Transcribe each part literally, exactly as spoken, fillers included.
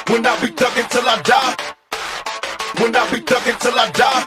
When I be thuggin' till I die. When I be thuggin' till I die.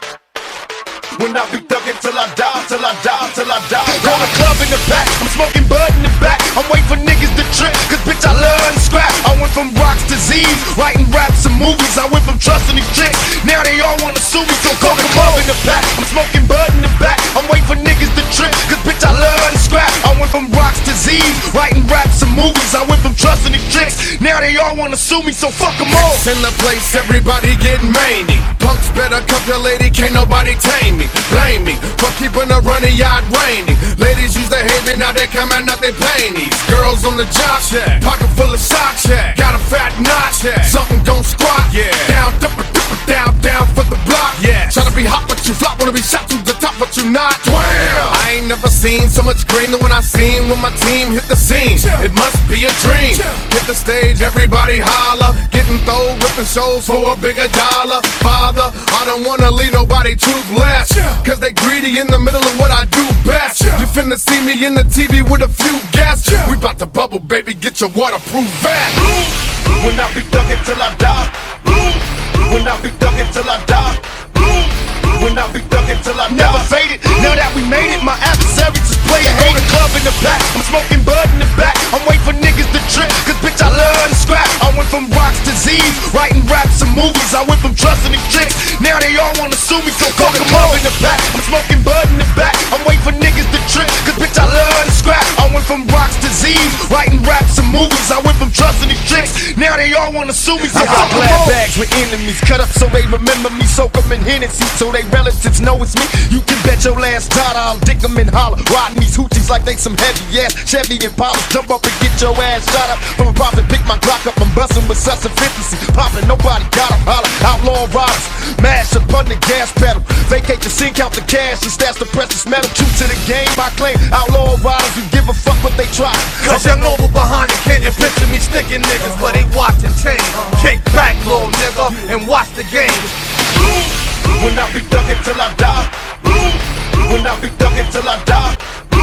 When I be thuggin' till I die, till I die, till I die. Call the club in the back, I'm smoking bud in the back. I'm waiting for niggas to trip, cause bitch I love and scrap. I went from rocks to Z's, writing raps and movies. I went from trusting these chicks, now they all wanna sue me. So call the club in the back, I'm smoking bud in the back. I'm waiting for niggas to trip, cause bitch I love and scrap. I went from rocks to Z's, writing raps and movies. I went from trusting these chicks, now they all wanna sue me. So fuck them all. In the place, everybody getting manny. Punks better cuff your lady, can't nobody tame me. Blame me for keeping a running yard raining. Ladies used to hate me, now they coming out they panties. Girls on the job shack, pocket full of socks, yeah. Got a fat notch, yeah. Something gon' squat, yeah. Down, dipper, dipper, down, down for the block, yeah. Tryna be hot but you flop, wanna be shot to the top but you not. Damn. I ain't never seen so much green than when I seen when my team hit the scene. It must be a dream. Hit the stage, everybody holler, getting throw, ripping shows for a bigger dollar. Father, I don't wanna leave nobody toothless, cause they greedy in the middle of what I do best. You finna see me in the T V with a few guests. We bout to bubble, baby, get your waterproof vest. When I be thuggin' till I die. When I be thuggin' till I die. When I be thuggin' till I die. Never faded, now that we made it, my adversaries just play a hate. Club in the back, I'm smoking bud in the back. I'm waiting for niggas to trip, cause bitch I love and scrap. I went from rocks to Z's, writing raps and movies. I went from trusting these chicks, now they all wanna sue me. So fuck them all in the back, I'm smoking bud in the back. I'm waiting for niggas to trip, cause bitch I love and scrap. I went from rocks to Z's, writing raps and movies. I went from trusting these chicks, now they all wanna sue me. So I got black bags with enemies, cut up so they remember me. Soak them in Hennessy so they relatives know it's me. You can bet your last dollar I'll dick them and holler. Riding these hoochies like they some heavy ass Chevy Impalas. Jump up and get your ass shot up. From a profit, pick my Glock up. I'm bustin' with such efficiency. Poppin', nobody got 'em. Holler, outlaw riders, mash up on the gas pedal. Vacate the scene, count the cash, and stash the precious metal. True to the game, I claim outlaw riders who give a fuck what they try. Cause young over behind it, can you picture me sticking niggas, but they watching change. Kick back, little nigga, and watch the game. When I be thuggin' till I die. When I be thuggin' till I die.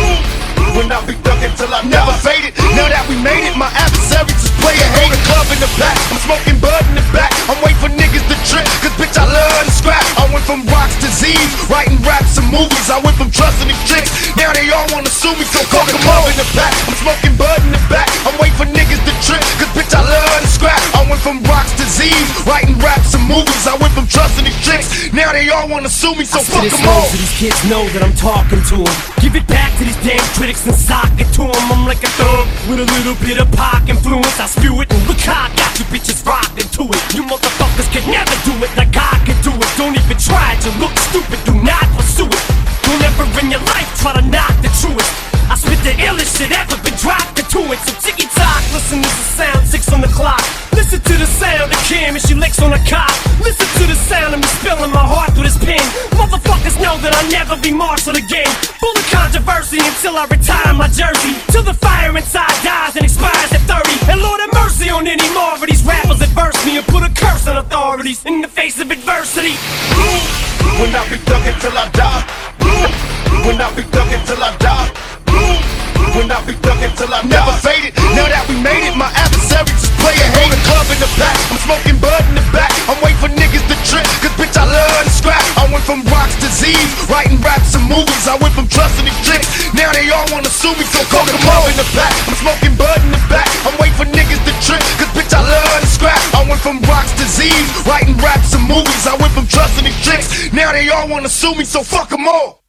When I be thuggin' till I die. Never faded, now that we made it, my adversaries just play a hate. Club in the back, I'm smoking bud in the back. I'm waiting for niggas to trip, cause bitch I love and scrap. I went from rocks to Z's, writing raps and movies. I went from trusting these chicks, now they all wanna sue me. So fuck them all in the back, I'm smoking bud in the back. I'm waiting for niggas to trip, cause bitch I love and scrap. I went from rocks to Z's, writing raps and movies. I went from trusting these chicks, now they all wanna sue me. So fuck them all. So these kids know that I'm talking to them. Give it back to these damn critics and sock it to them. I'm like a thug with a little bit of pop influence. I spew it and look how I got you bitches rockin' to it. You motherfuckers can never do it like I can do it. Don't even try to look stupid, do not pursue it. Don't ever in your life try to knock the truest. I spit the illest shit ever been dropped into it. So ticky tock, listen to the sound, six on the clock. Listen to the sound of Kim and she licks on a cop. Listen to the sound of me spilling my heart through this pen. Motherfuckers know that I'll never be marshal again. Full of controversy until I retire my jersey. Till the fire inside dies and expires at thirty. And Lord have mercy on any more of these rappers that verse me and put a curse on authorities in the face of adversity. When I be thuggin' till I die. When I be thuggin' till I die. When I be thuggin' till I die. Never faded, now that we made it, my adversaries just play a hate. Club in the back, I'm smoking bud in the back. I'm waiting for niggas to trip, cause bitch I love and scrap. I went from rocks to Z's, writing raps and movies. I went from trusting these chicks, now they all wanna sue me. So call them all in the back, I'm smoking bud in the back. I'm waiting for niggas to trip, cause bitch I love and scrap. I went from rocks to Z's, writing raps and movies. I went from trusting these chicks, now they all wanna sue me. So fuck them all.